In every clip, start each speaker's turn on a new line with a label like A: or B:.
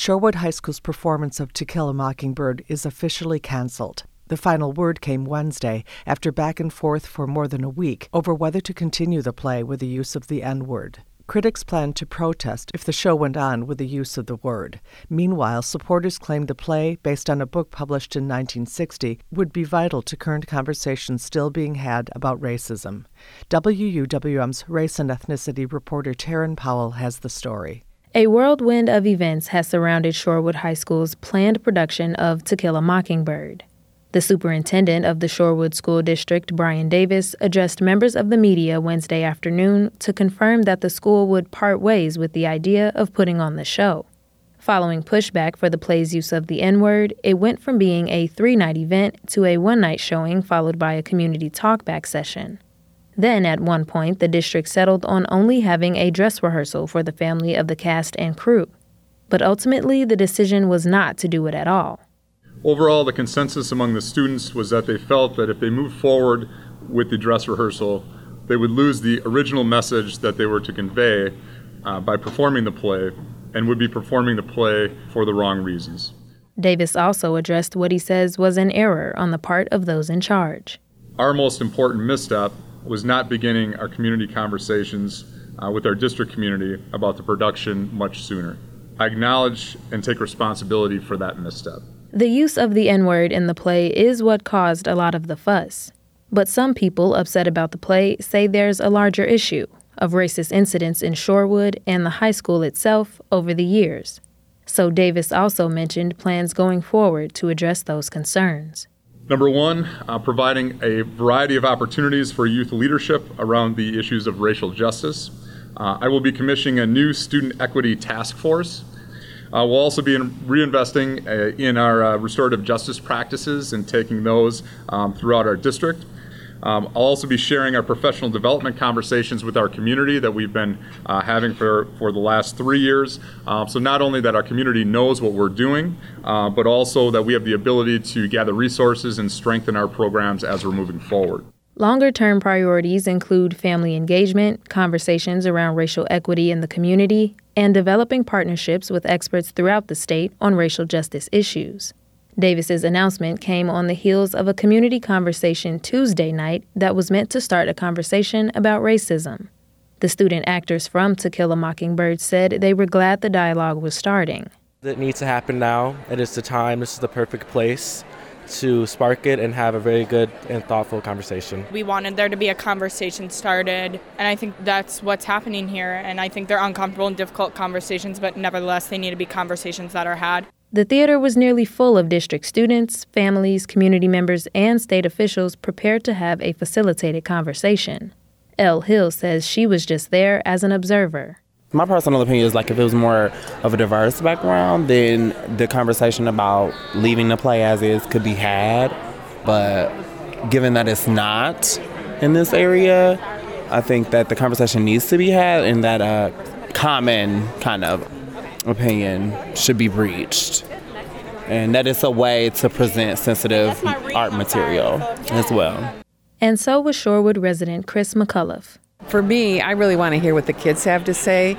A: Shorewood High School's performance of To Kill a Mockingbird is officially canceled. The final word came Wednesday after back and forth for more than a week over whether to continue the play with the use of the N-word. Critics planned to protest if the show went on with the use of the word. Meanwhile, supporters claimed the play, based on a book published in 1960, would be vital to current conversations still being had about racism. WUWM's race and ethnicity reporter Taryn Powell has the story.
B: A whirlwind of events has surrounded Shorewood High School's planned production of To Kill a Mockingbird. The superintendent of the Shorewood School District, Brian Davis, addressed members of the media Wednesday afternoon to confirm that the school would part ways with the idea of putting on the show. Following pushback for the play's use of the N-word, it went from being a 3-night event to a 1-night showing followed by a community talkback session. Then, at one point, the district settled on only having a dress rehearsal for the family of the cast and crew. But ultimately, the decision was not to do it at all.
C: Overall, the consensus among the students was that they felt that if they moved forward with the dress rehearsal, they would lose the original message that they were to convey by performing the play, and would be performing the play for the wrong reasons.
B: Davis also addressed what he says was an error on the part of those in charge.
C: Our most important misstep was not beginning our community conversations with our district community about the production much sooner. I acknowledge and take responsibility for that misstep.
B: The use of the N-word in the play is what caused a lot of the fuss. But some people upset about the play say there's a larger issue of racist incidents in Shorewood and the high school itself over the years. So Davis also mentioned plans going forward to address those concerns.
C: Number one, providing a variety of opportunities for youth leadership around the issues of racial justice. I will be commissioning a new student equity task force. We'll also be reinvesting in our restorative justice practices and taking those throughout our district. I'll also be sharing our professional development conversations with our community that we've been having for the last 3 years. So not only that our community knows what we're doing, but also that we have the ability to gather resources and strengthen our programs as we're moving forward.
B: Longer-term priorities include family engagement, conversations around racial equity in the community, and developing partnerships with experts throughout the state on racial justice issues. Davis's announcement came on the heels of a community conversation Tuesday night that was meant to start a conversation about racism. The student actors from To Kill a Mockingbird said they were glad the dialogue was starting.
D: It needs to happen now. It is the time. This is the perfect place to spark it and have a very good and thoughtful conversation.
E: We wanted there to be a conversation started, and I think that's what's happening here. And I think they're uncomfortable and difficult conversations, but nevertheless, they need to be conversations that are had.
B: The theater was nearly full of district students, families, community members, and state officials prepared to have a facilitated conversation. Elle Hill says she was just there as an observer.
F: My personal opinion is if it was more of a diverse background, then the conversation about leaving the play as is could be had. But given that it's not in this area, I think that the conversation needs to be had and that a common kind of opinion should be reached. And that is a way to present sensitive art material as well.
B: And so was Shorewood resident Chris McCullough.
G: For me, I really want to hear what the kids have to say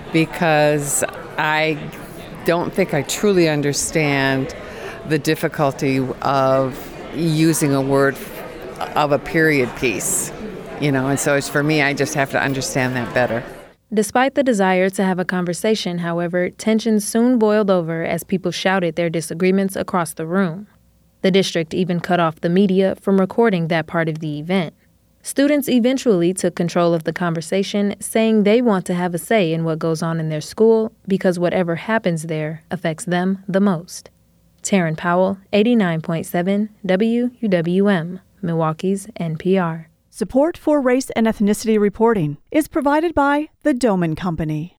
G: because I don't think I truly understand the difficulty of using a word of a period piece, and so it's for me, I just have to understand that better.
B: Despite the desire to have a conversation, however, tensions soon boiled over as people shouted their disagreements across the room. The district even cut off the media from recording that part of the event. Students eventually took control of the conversation, saying they want to have a say in what goes on in their school because whatever happens there affects them the most. Taryn Powell, 89.7 WUWM, Milwaukee's NPR.
H: Support for race and ethnicity reporting is provided by the Doman Company.